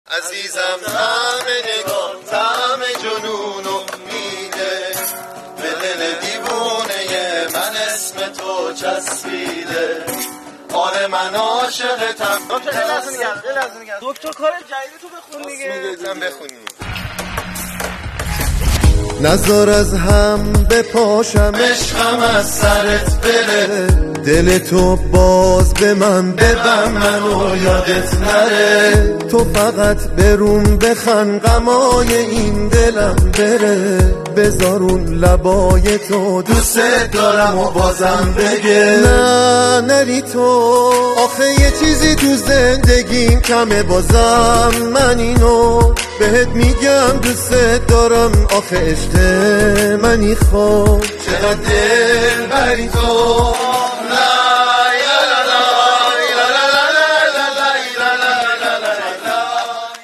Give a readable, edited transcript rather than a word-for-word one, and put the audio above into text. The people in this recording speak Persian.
عزیزم طعم نگاه طعم جنون و میده به دل دیوونه من اسم تو چسبیده آره من عاشقتم. دکتر کار جدید تو بخون دیگه. بخونی نذار از هم بپاشم عشقم از سرت بره دل تو باز به من ببن منو یادت نره تو فقط بروم بخن غمای این دلم بره بذارون لبای تو دوست دارم و بازم بگه نه نری تو آخه یه چیزی تو زندگیم کمه بازم من اینو بهت میگم دوست دارم آخه عشق منی خوب چقدر دل بری تو